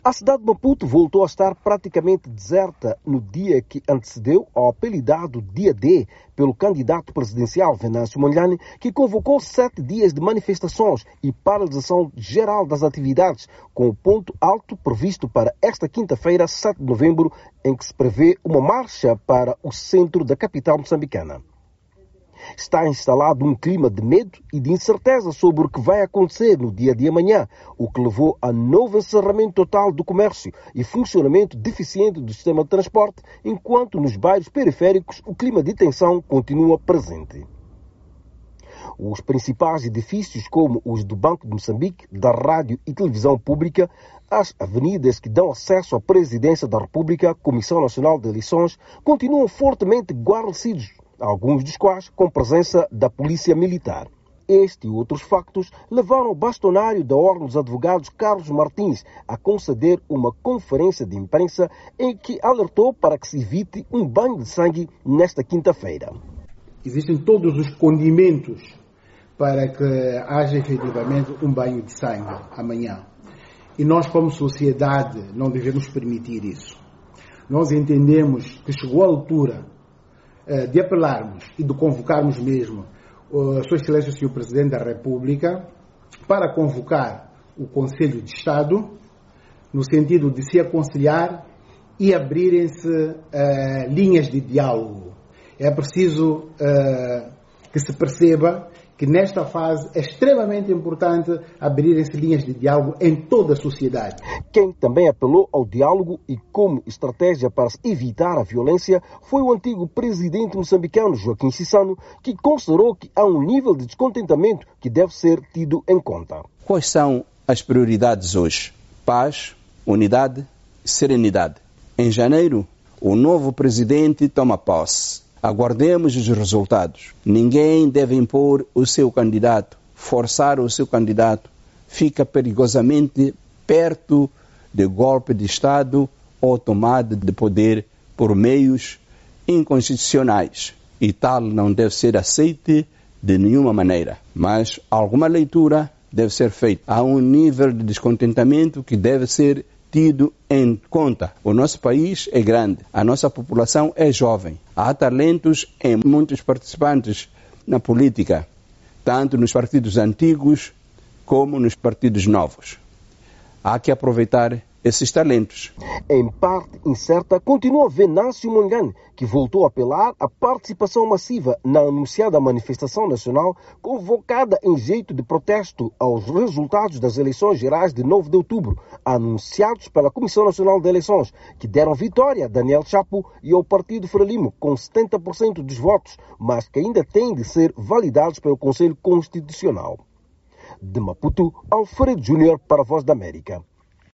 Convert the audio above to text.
A cidade de Maputo voltou a estar praticamente deserta no dia que antecedeu ao apelidado Dia D pelo candidato presidencial Venâncio Mondlane, que convocou 7 dias de manifestações e paralisação geral das atividades, com o ponto alto previsto para esta quinta-feira, 7 de novembro, em que se prevê uma marcha para o centro da capital moçambicana. Está instalado um clima de medo e de incerteza sobre o que vai acontecer no dia de amanhã, o que levou a novo encerramento total do comércio e funcionamento deficiente do sistema de transporte, enquanto nos bairros periféricos o clima de tensão continua presente. Os principais edifícios, como os do Banco de Moçambique, da Rádio e Televisão Pública, as avenidas que dão acesso à Presidência da República, Comissão Nacional de Eleições, continuam fortemente guarnecidos, alguns dos quais com presença da Polícia Militar. Este e outros factos levaram o bastonário da Ordem dos Advogados, Carlos Martins, a conceder uma conferência de imprensa em que alertou para que se evite um banho de sangue nesta quinta-feira. Existem todos os condimentos para que haja efetivamente um banho de sangue amanhã. E nós, como sociedade, não devemos permitir isso. Nós entendemos que chegou a altura de apelarmos e de convocarmos mesmo a Sua Excelência o Sr. Presidente da República para convocar o Conselho de Estado no sentido de se aconselhar e abrirem-se linhas de diálogo. É preciso que se perceba que nesta fase é extremamente importante abrirem-se linhas de diálogo em toda a sociedade. Quem também apelou ao diálogo e como estratégia para evitar a violência foi o antigo presidente moçambicano Joaquim Chissano, que considerou que há um nível de descontentamento que deve ser tido em conta. Quais são as prioridades hoje? Paz, unidade, serenidade. Em janeiro, o novo presidente toma posse. Aguardemos os resultados. Ninguém deve impor o seu candidato, forçar o seu candidato. Fica perigosamente perto de golpe de Estado ou tomada de poder por meios inconstitucionais. E tal não deve ser aceite de nenhuma maneira. Mas alguma leitura deve ser feita. Há um nível de descontentamento que deve ser tido em conta. O nosso país é grande, a nossa população é jovem. Há talentos em muitos participantes na política, tanto nos partidos antigos como nos partidos novos. Há que aproveitar esses talentos. Em parte incerta, continua Venâncio Mondlane, que voltou a apelar à participação massiva na anunciada manifestação nacional convocada em jeito de protesto aos resultados das eleições gerais de 9 de outubro, anunciados pela Comissão Nacional de Eleições, que deram vitória a Daniel Chapo e ao Partido Frelimo com 70% dos votos, mas que ainda têm de ser validados pelo Conselho Constitucional. De Maputo, Alfredo Júnior para a Voz da América.